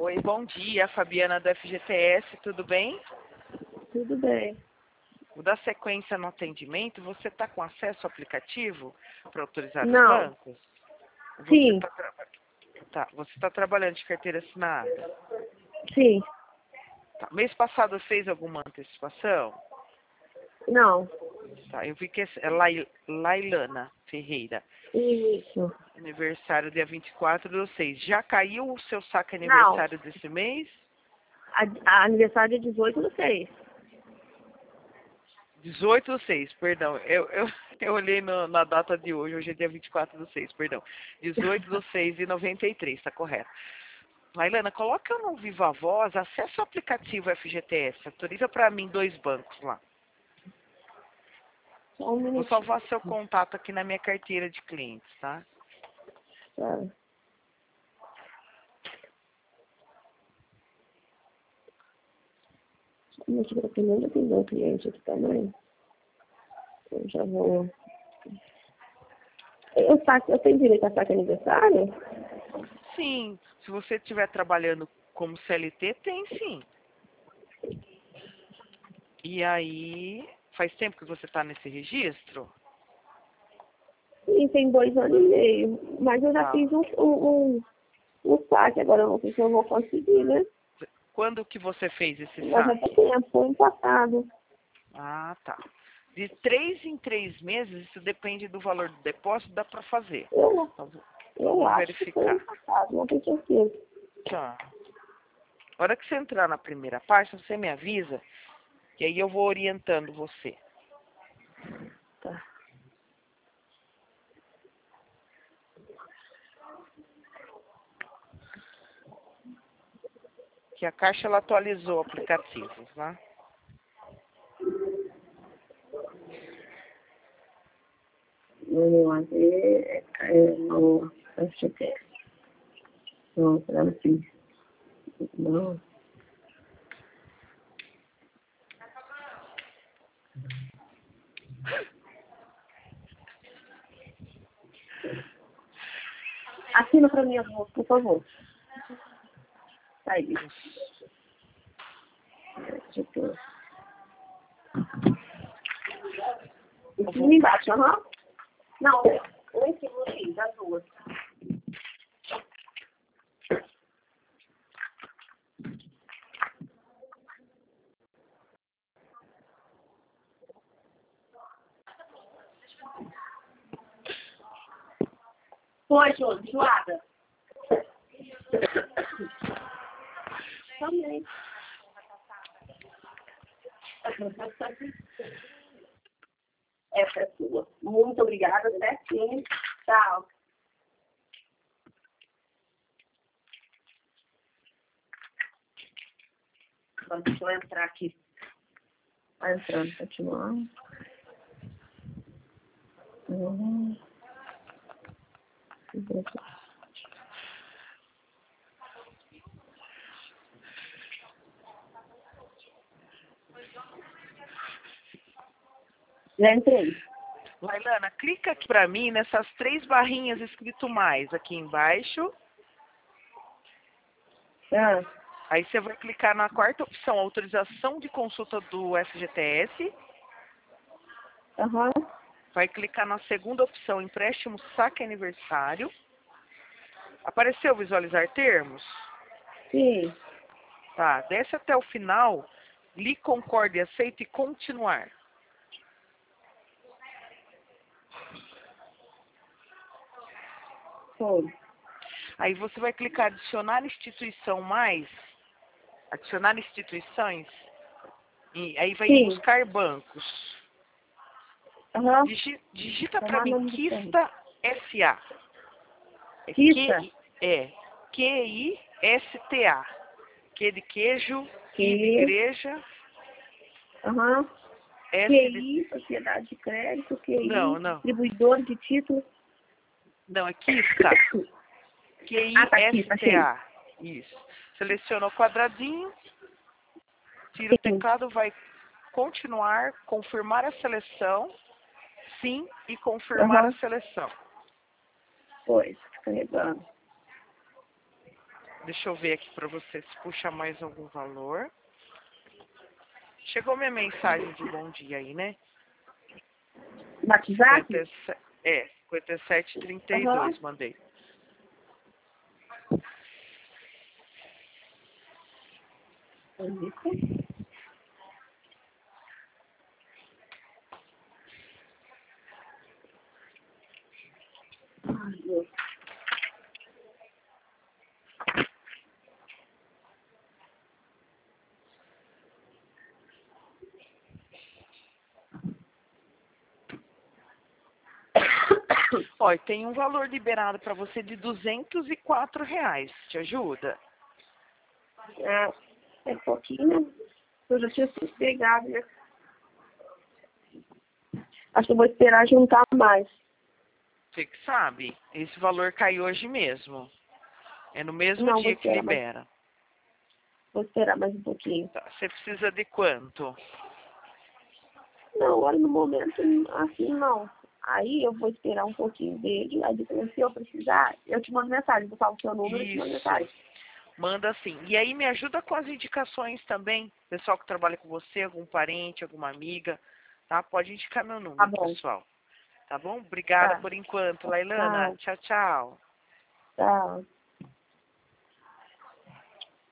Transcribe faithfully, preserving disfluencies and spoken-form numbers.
Oi, bom dia, Fabiana do F G T S, tudo bem? Tudo bem. O da sequência no atendimento, você está com acesso ao aplicativo para autorizar os Não. bancos? Você Sim. está tá, você tá trabalhando de carteira assinada? Sim. Tá. Mês passado fez alguma antecipação? Não. Tá, eu vi que é Lai- Lailana Ferreira. Isso. Aniversário dia vinte e quatro do seis. Já caiu o seu saque Não. aniversário desse mês? A, a aniversário é dezoito do seis. dezoito do seis, perdão. Eu, eu, eu olhei no, na data de hoje, hoje é dia vinte e quatro do seis, perdão. dezoito do seis de noventa e três, tá correto. Lailana, coloca no Viva Voz, acessa o aplicativo F G T S, autoriza para mim dois bancos lá. Só um Vou minutinho. salvar seu contato aqui na minha carteira de clientes, tá? Tá. Como eu tiver primeiro atender o cliente aqui também, eu já vou. Eu, saco, eu tenho direito a saque aniversário? Sim, se você estiver trabalhando como C L T, tem sim. E aí, faz tempo que você está nesse registro? Sim, tem dois anos e meio. Mas eu já Tá. fiz um, um, um, um saque, agora eu não sei se eu vou conseguir, né? Quando que você fez esse Mas já saque? tem tempo, foi ano passado. Ah, tá. De três em três meses, isso depende do valor do depósito, dá para fazer. Eu, Então, eu vamos acho que foi verificar. ano passado, não tenho certeza. Tá. A hora que você entrar na primeira parte, você me avisa, que aí eu vou orientando você. Tá. Que a Caixa ela atualizou o aplicativo, tá? Vamos ver, é, no F G T S. Não, será assim. Não. Assina pra mim, amor, por favor. Tá aí. F G T S. Em cima e embaixo, aham. Não, um em cima aí, das duas. Foi, Jô, enjoada? Também. Essa é sua. Muito obrigada, certinho. Tchau. Agora deixa eu entrar aqui. Vai entrando, continuar. Hum. Já entrei. Lailana, clica aqui pra mim nessas três barrinhas escrito mais aqui embaixo. Ah, Aí você vai clicar na quarta opção, autorização de consulta do F G T S. aham. Vai clicar na segunda opção, empréstimo saque aniversário. Apareceu visualizar termos? Sim. Tá, desce até o final, li, concorde, aceite e continuar. Foi. Aí você vai clicar adicionar instituição mais, adicionar instituições, e aí vai em Sim. buscar bancos. Aham. Digi- digita para Tomar mim nome do banco. Kista S A. É Kista? Q, é Q I S T A. Q de queijo, I de Que. igreja, Aham. S de... Q I, Sociedade de Crédito, Q I, Não, não. Distribuidor de Títulos. Não, é Kista. Ah, tá aqui, tá cheio. Q I S T A. Isso. Seleciona o quadradinho, tira o Sim. teclado, vai continuar, confirmar a seleção, sim, e confirmar a Aham. seleção. Pois, carregando. Deixa eu ver aqui para você se puxa mais algum valor. Chegou minha mensagem de bom dia aí, né? WhatsApp? cinquenta e sete, é, cinquenta e sete, trinta e dois, Aham. mandei. Ai, Deus. Ó, e tem um valor liberado para você de duzentos e quatro reais. Te ajuda? É, é pouquinho. Eu já tinha sido pegado, né? Acho que eu vou esperar juntar mais. Você que sabe. Esse valor cai hoje mesmo. É no mesmo Não, vou dia que esperar mais. libera. Vou esperar mais um pouquinho. Tá, você precisa de quanto? Não, agora no momento, assim, não. Aí eu vou esperar um pouquinho dele. Aí depois, se eu precisar, eu te mando mensagem. Vou falar o seu número e te mando Isso. mensagem. Manda sim. E aí me ajuda com as indicações também. Pessoal que trabalha com você, algum parente, alguma amiga, tá? Pode indicar meu Tá número, bom. pessoal. Tá bom? Obrigada Tá. por enquanto, Lailana. Tchau. Tchau, tchau. Tchau.